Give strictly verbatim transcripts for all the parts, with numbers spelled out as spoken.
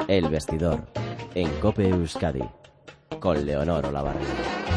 El Vestidor, en COPE Euskadi, con Leonor Olavarría.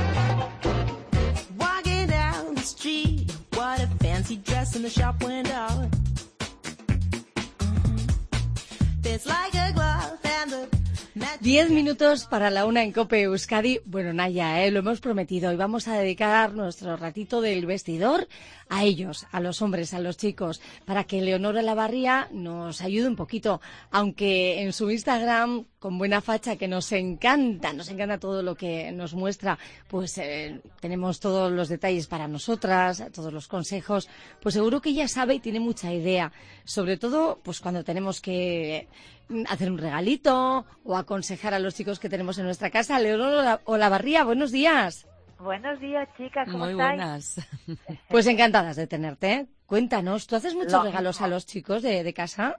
Diez minutos para la una en COPE Euskadi. Bueno, Naya, ¿eh? Lo hemos prometido. Hoy vamos a dedicar nuestro ratito del vestidor a ellos, a los hombres, a los chicos, para que Leonor Olavarría nos ayude un poquito. Aunque en su Instagram, con buena facha, que nos encanta, nos encanta todo lo que nos muestra, pues eh, tenemos todos los detalles para nosotras, todos los consejos, pues seguro que ella sabe y tiene mucha idea. Sobre todo, pues cuando tenemos que hacer un regalito o aconsejar a los chicos que tenemos en nuestra casa. Leonor Olavarría, buenos días. Buenos días, chicas, ¿cómo Muy estáis? Buenas. Pues encantadas de tenerte, ¿eh? Cuéntanos, ¿tú haces muchos Lo regalos mismo. a los chicos de, de casa?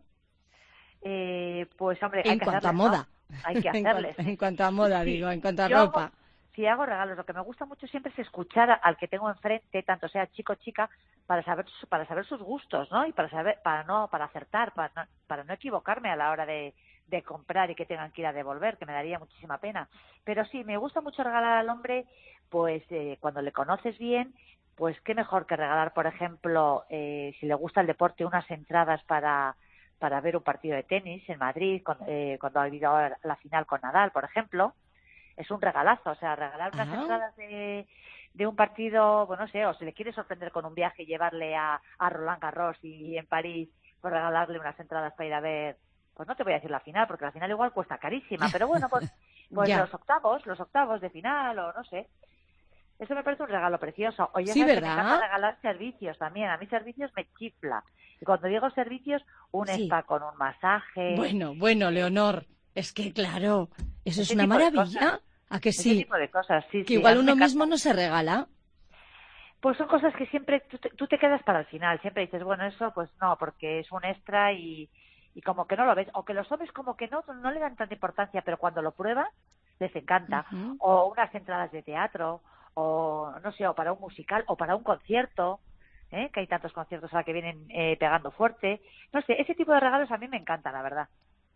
Eh, pues, hombre, hay En que cuanto a hacerles, moda. ¿no? Hay que En hacerles. cuanto, en cuanto a moda, Sí, digo, en cuanto a yo ropa. hago- si hago regalos, lo que me gusta mucho siempre es escuchar a- al que tengo enfrente, tanto sea chico o chica, para saber su- para saber sus gustos, ¿no? Y para saber, para no, para acertar, para no, para no equivocarme a la hora de, de comprar y que tengan que ir a devolver, que me daría muchísima pena. Pero sí, me gusta mucho regalar al hombre, pues eh, cuando le conoces bien, pues qué mejor que regalar, por ejemplo, eh, si le gusta el deporte, unas entradas para para ver un partido de tenis en Madrid, con- eh, cuando ha habido la final con Nadal, por ejemplo. Es un regalazo, o sea, regalar unas Ah. entradas de, de un partido, bueno, no sé, o si le quieres sorprender con un viaje y llevarle a, a Roland Garros y en París, pues regalarle unas entradas para ir a ver, pues no te voy a decir la final, porque la final igual cuesta carísima, pero bueno, pues, pues Ya. los octavos, los octavos de final, o no sé. Eso me parece un regalo precioso. Oye, Sí, sabes que me ¿verdad? encanta regalar servicios también. A mí servicios me chifla. Y cuando digo servicios, un Sí. spa con un masaje, Bueno, bueno, eh, Leonor, es que claro, eso es ese una tipo de cosas. maravilla. ¿A que Ese sí? tipo de cosas, sí, Que sí, a igual mí me uno encanta. mismo no se regala. Pues son cosas que siempre tú te, tú te quedas para el final. Siempre dices, bueno, eso pues no, porque es un extra y, y como que no lo ves. O que los hombres como que no, no le dan tanta importancia, pero cuando lo prueban, les encanta. Ujú. O unas entradas de teatro, o no sé, o para un musical, o para un concierto, ¿eh? Que hay tantos conciertos ahora que vienen eh, pegando fuerte. No sé, ese tipo de regalos a mí me encantan, la verdad.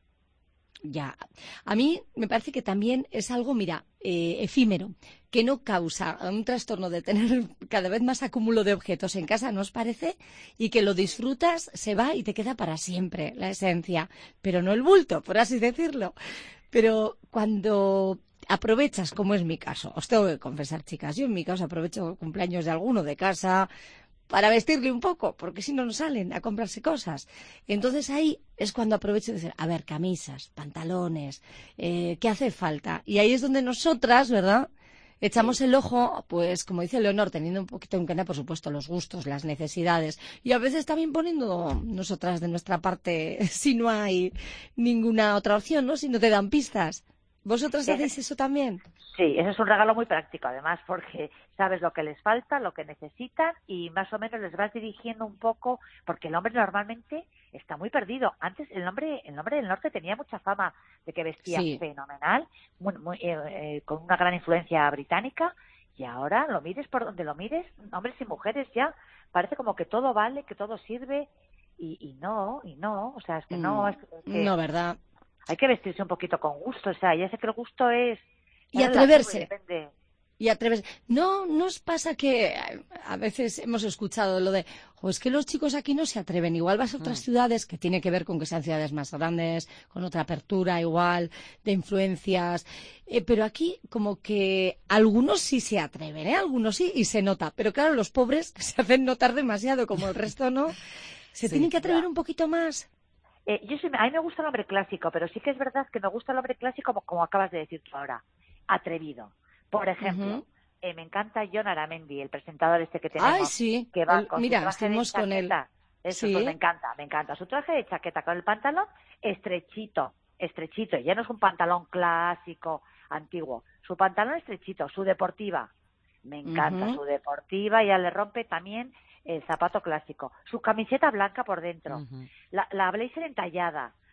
Ya, a mí me parece que también es algo, mira, eh, efímero, que no causa un trastorno de tener cada vez más acúmulo de objetos en casa, ¿no os parece? Y que lo disfrutas, se va y te queda para siempre la esencia, pero no el bulto, por así decirlo. Pero cuando aprovechas, como es mi caso, os tengo que confesar, chicas, yo en mi caso aprovecho el cumpleaños de alguno de casa para vestirle un poco, porque si no, no salen a comprarse cosas. Entonces ahí es cuando aprovecho de decir, a ver, camisas, pantalones, eh, ¿qué hace falta? Y ahí es donde nosotras, ¿verdad?, echamos Sí. el ojo, pues como dice Leonor, teniendo un poquito en cuenta, por supuesto, los gustos, las necesidades, y a veces también poniendo nosotras de nuestra parte, si no hay ninguna otra opción, ¿no?, si no te dan pistas. ¿Vosotras Ese- hacéis eso también? Sí, ese es un regalo muy práctico, además, porque sabes lo que les falta, lo que necesitan y más o menos les vas dirigiendo un poco, porque el hombre normalmente está muy perdido. Antes el hombre, el hombre del norte tenía mucha fama de que vestía Sí. fenomenal, muy- muy, eh, eh, con una gran influencia británica, y ahora lo mires por donde lo mires, hombres y mujeres ya, parece como que todo vale, que todo sirve, y, y no, y no, o sea, es que no, Mm, es que no, ¿verdad? hay que vestirse un poquito con gusto, o sea, ya sé que el gusto es Y es relativo y atreverse. depende. Y atreves. No, ¿no os pasa que eh, a veces hemos escuchado lo de, o es que los chicos aquí no se atreven? Igual vas a otras Mm. ciudades, que tiene que ver con que sean ciudades más grandes, con otra apertura igual, de influencias, eh, pero aquí como que algunos sí se atreven, ¿eh? Algunos sí, y se nota. Pero claro, los pobres se hacen notar demasiado, como el resto no, se tienen Sí. que atrever Ya. un poquito más. Eh, yo sí, a mí me gusta el hombre clásico, pero sí que es verdad que me gusta el hombre clásico como, como acabas de decir tú ahora, atrevido. Por ejemplo, Ujú. eh, me encanta John Aramendi, el presentador este que Ay, tenemos, sí. que va El- con su mira, traje de estuvimos con él. chaqueta. Eso, pues me Sí. encanta, me encanta. Su traje de chaqueta con el pantalón estrechito, estrechito. Ya no es un pantalón clásico, antiguo. Su pantalón estrechito, su deportiva. Me encanta Ujú. su deportiva, ya le rompe también el zapato clásico. Su camiseta blanca por dentro. Ujú. La, la blazer entallada.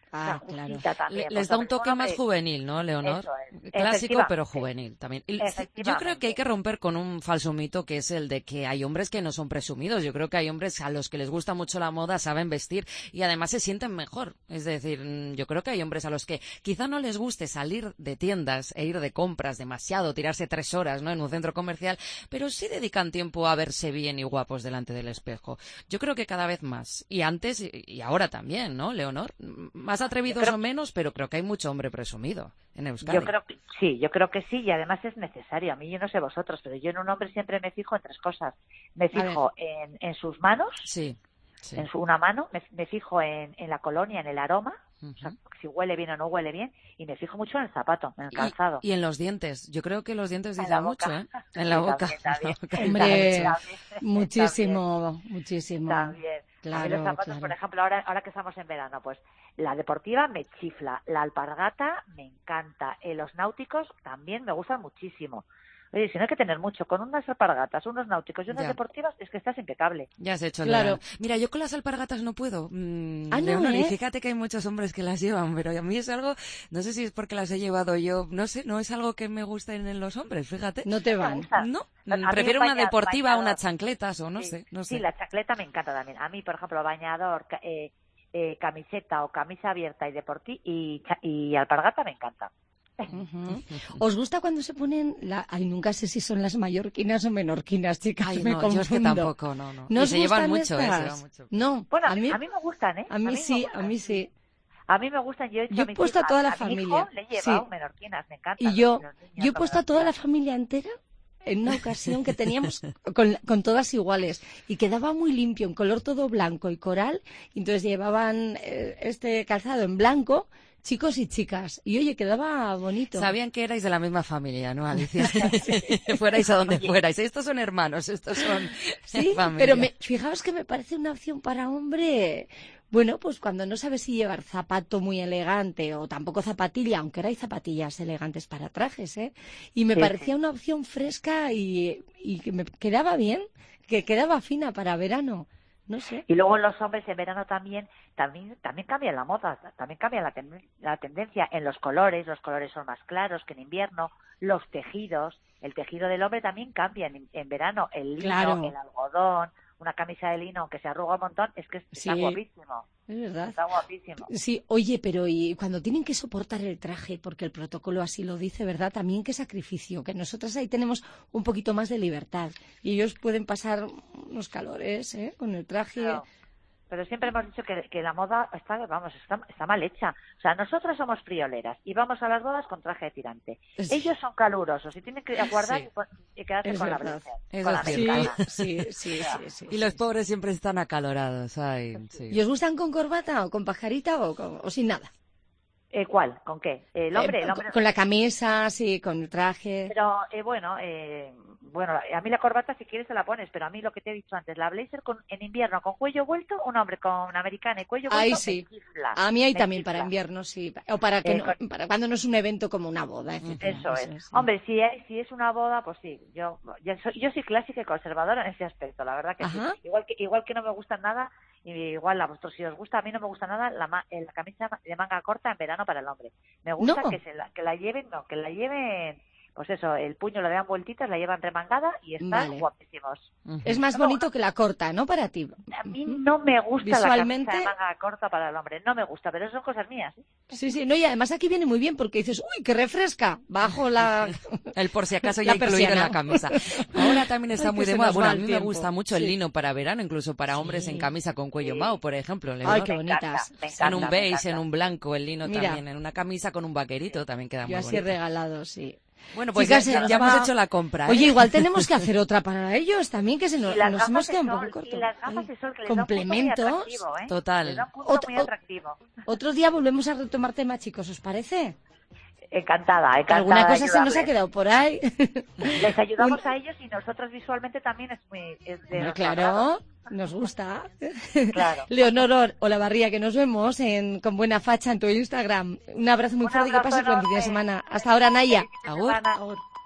Ah, o sea, claro. también, Les da un toque más juvenil, ¿no, Leonor? Es. Clásico, pero juvenil también. Y yo creo que hay que romper con un falso mito que es el de que hay hombres que no son presumidos. Yo creo que hay hombres a los que les gusta mucho la moda, saben vestir y además se sienten mejor. Es decir, yo creo que hay hombres a los que quizá no les guste salir de tiendas e ir de compras demasiado, tirarse tres horas, ¿no?, en un centro comercial, pero sí dedican tiempo a verse bien y guapos delante del espejo. Yo creo que cada vez más. Y antes y ahora también, ¿no, Leonor? Más atrevidos creo, o menos, pero creo que hay mucho hombre presumido en Euskadi. Yo creo que sí, yo creo que sí, y además es necesario. A mí, yo no sé vosotros, pero yo en un hombre siempre me fijo en tres cosas. Me fijo en, en sus manos, sí, sí. en su una mano, me, me fijo en, en la colonia, en el aroma, uh-huh. o sea, si huele bien o no huele bien, y me fijo mucho en el zapato, en el calzado. Y, y en los dientes. Yo creo que los dientes dicen en mucho, ¿eh? En la boca. También, también. Hombre, también, muchísimo, también. muchísimo. También. Claro, a mí los zapatos, claro. por ejemplo, ahora, ahora que estamos en verano, pues la deportiva me chifla, la alpargata me encanta, eh, los náuticos también me gustan muchísimo. Oye, si no hay que tener mucho, con unas alpargatas, unos náuticos y unas ya. deportivas, es que estás impecable. Ya has hecho claro. La... Mira, yo con las alpargatas no puedo. Mm, ah, no, Leonor, ¿eh? y fíjate que hay muchos hombres que las llevan, pero a mí es algo, no sé si es porque las he llevado yo, no sé, no es algo que me guste en los hombres, fíjate. No te van. No, a prefiero una baña, deportiva bañador. a unas chancletas o no sí. sé, no sé. Sí, la chancleta me encanta también. A mí, por ejemplo, bañador, eh, eh, camiseta o camisa abierta y deportiva y, y alpargata me encanta. Uh-huh. ¿Os gusta cuando se ponen la... Ay, nunca sé si son las mallorquinas o menorquinas, chicas? Ay, me no, confundo. yo es que tampoco, no, no. ¿No y os se llevan mucho, estas? eh, se llevan mucho. No, bueno, a mí, a mí me gustan, ¿eh? A mí, a mí sí, a mí sí. A mí me gustan, yo he, hecho yo he puesto a toda la a familia. Mi hijo le he llevado sí. menorquinas, me encanta. Y yo, los niños, yo he puesto a toda la familia entera en una ocasión que teníamos con, con todas iguales y quedaba muy limpio, en color todo blanco y coral, y entonces llevaban eh, este calzado en blanco, chicos y chicas, y oye, quedaba bonito. Sabían que erais de la misma familia, ¿no, Alicia? Fuerais a donde oye. fuerais. Estos son hermanos, estos son sí, familia. Pero me, fijaos que me parece una opción para hombre. Bueno, pues cuando no sabes si llevar zapato muy elegante o tampoco zapatilla, aunque ahora hay zapatillas elegantes para trajes, ¿eh? Y me sí, parecía sí. una opción fresca y, y que me quedaba bien, que quedaba fina para verano. No sé. Y luego los hombres en verano también, también, también cambia la moda, también cambia la, ten, la tendencia en los colores, los colores son más claros que en invierno, los tejidos, el tejido del hombre también cambia en, en verano, el lino, claro. el algodón, una camisa de lino que se arruga un montón, es que está sí, guapísimo. Es verdad. Está guapísimo. Sí, oye, pero y cuando tienen que soportar el traje, porque el protocolo así lo dice, ¿verdad? También qué sacrificio, que nosotras ahí tenemos un poquito más de libertad y ellos pueden pasar unos calores, ¿eh? Con el traje. Claro. Pero siempre hemos dicho que, que la moda está, vamos, está, está mal hecha. O sea, nosotras somos frioleras y vamos a las bodas con traje de tirante. Sí. Ellos son calurosos y tienen que aguardar sí. y, y quedarse es con verdad. la blazer. Es con la sí, sí, sí, sí, sí. Y los pobres siempre están acalorados. Ay, sí. ¿Y os gustan con corbata o con pajarita o, con, o sin nada? Eh, ¿Cuál? ¿Con qué? El hombre, eh, el hombre. Con la camisa, sí, con el traje. Pero, eh, bueno, eh, bueno, a mí la corbata si quieres te la pones, pero a mí lo que te he dicho antes, la blazer con, en invierno con cuello vuelto, un hombre con americana y cuello vuelto, Ay, sí. me chifla, a mí hay me también chifla. para invierno, sí. O para que eh, no, con... para cuando no es un evento como una boda, etcétera. Eso es. Eso es sí. Hombre, si es, si es una boda, pues sí. Yo, yo soy, yo soy clásica y conservadora en ese aspecto, la verdad que Ajá. sí. Igual que, igual que no me gusta nada, y igual a vosotros si os gusta, a mí no me gusta nada la, ma la camisa de manga corta en verano para el hombre. Me gusta no. que se la, que la lleven, no, que la lleven, pues eso, el puño lo dan vueltitas, la llevan remangada y están vale. guapísimos. Uh-huh. Es más no bonito gusta. que la corta, ¿no? Para ti. A mí no me gusta Visualmente... la camisa de manga corta para el hombre, no me gusta, pero son cosas mías. ¿eh? Sí, sí, no, y además aquí viene muy bien porque dices, uy, que refresca, bajo la... el por si acaso ya incluido en la camisa. Ahora también está Ay, muy de moda. Bueno, a mí tiempo. me gusta mucho sí. el lino para verano, incluso para sí. hombres en camisa con cuello sí. mao, por ejemplo. Leonor. Ay, qué bonitas. Me encanta, en un me beige, encanta. en un blanco, el lino Mira, también, en una camisa con un vaquerito también queda yo muy así bonito. regalado, sí. Bueno, pues Chicas, ya, ya va... hemos hecho la compra. ¿eh? Oye, igual tenemos que hacer otra para ellos también, que se nos, nos hemos quedado un poco cortos. Y las gafas de sol, que les complementos. Da un punto muy atractivo, ¿eh? Total. Les da un punto Ot muy atractivo. Otro día volvemos a retomar tema, chicos, ¿os parece? Encantada, encantada. Alguna cosa se nos ha quedado por ahí. Les ayudamos a ellos y nosotros visualmente también es muy... Es de no, claro, nos gusta. Claro. Leonor Olavarría, que nos vemos en Con Buena Facha en tu Instagram. Un abrazo muy fuerte y que pases buen fin de semana. Hasta ahora, Naya. Agur. Agur.